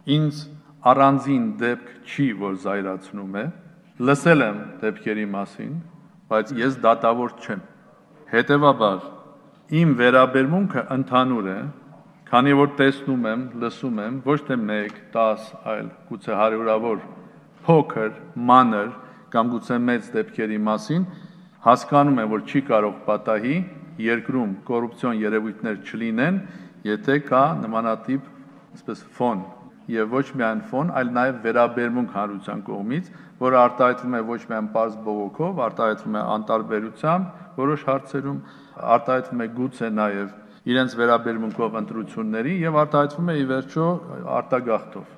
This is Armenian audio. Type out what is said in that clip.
ինձ առանձին դեպք չի, որ զայրացնում է, լսել եմ դեպքերի մասին, բայց ես դատավոր չեմ։ Հետևաբար, իմ վերաբերմունքը ընդհանուր է, քանի որ տեսնում եմ, լսում եմ ոչ թե 1, 10, այլ գուցե հարյուրավոր փոքր, մանր կամ գուցե մեծ դեպքերի մասին, հասկանում եմ, որ չի կարող պատահի երկրում կոռուպցիոն երևույթներ չլինեն, եթե կա նմանատիպ այսպես ֆոն եւ ոչ միայն ֆոն, այլ նաեւ վերաբերմունք հանրության կողմից, որը արտահայտվում է ոչ միայն պարզ բողոքով, արտահայտվում է անտարբերությամբ որոշ հարցերում, արտահայտվում է գուցե նաեւ իրենց վերաբերմունքով ընտրությունների եւ արտահայտվում է ի վերջո արտագաղթով։